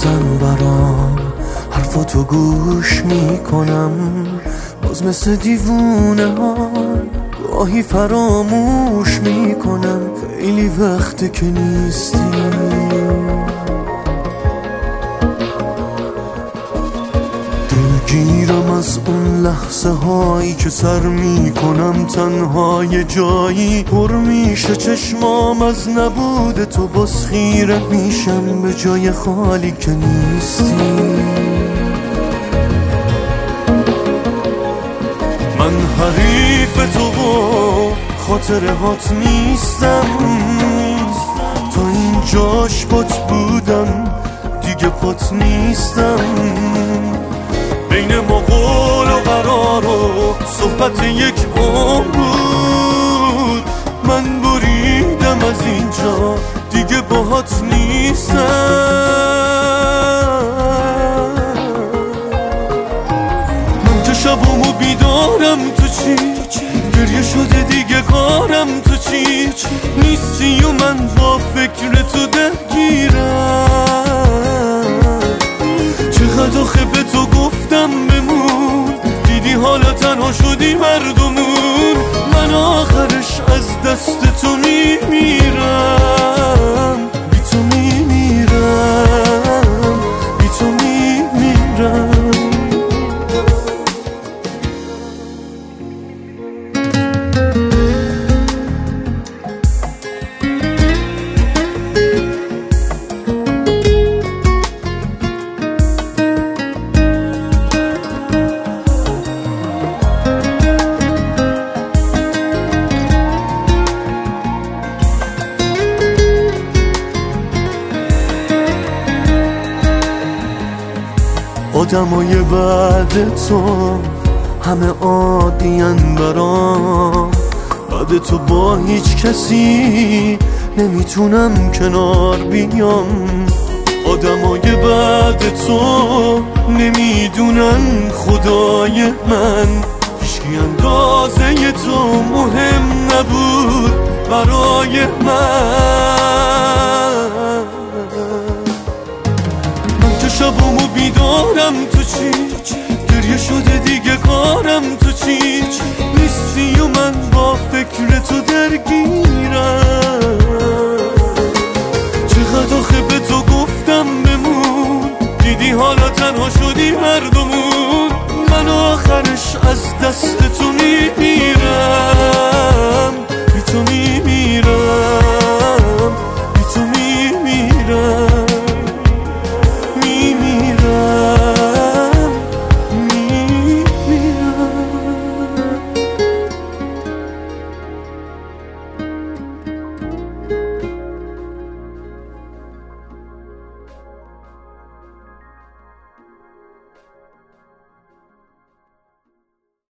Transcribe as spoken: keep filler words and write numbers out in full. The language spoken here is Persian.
بزن برام، حرفاتو گوش میکنم، باز مثل دیوونه ها گاهی فراموش میکنم. خیلی وقته که نیستی، دلگیرم از اون لحظه هایی که سر میکنم تنها یه جایی. پر میشه چشمام از نبود تو، باز خیره میشم به جای خالی که نیستی. من حریف تو و خاطره هات نیستم، تا اینجاش پات بودم دیگه پات نیستم. بین ما قول و قرار و صحبت یک عمر بود، من بریدم از اینجا دیگه باهات نیستم. من که شبامو بیدارم تو چی، گریه شده دیگه کارم تو چی. نیستی و من با فکر تو درگیرم. چقدر آخه به تو گفتم بمون، دیدی حالا تنها شدی مردمون. من آخرش از دست تو میمیرم، بی تو میمیرم، بی تو میمیرم. آدمای بعد تو همه عادین برام، بعد تو با هیچ کسی نمیتونم کنار بیام. آدمای بعد تو نمیدونن خدای من، هیچکی اندازه تو مهم نبود برای من. من که شبامو بیدارم تو چی، گریه شده دیگه کارم تو چی. نیستی و من با فکر تو درگیرم. چقدر آخه به تو گفتم بمون، دیدی حالا تنها شدی مردمون. من آخرش از دست تو میمیرم.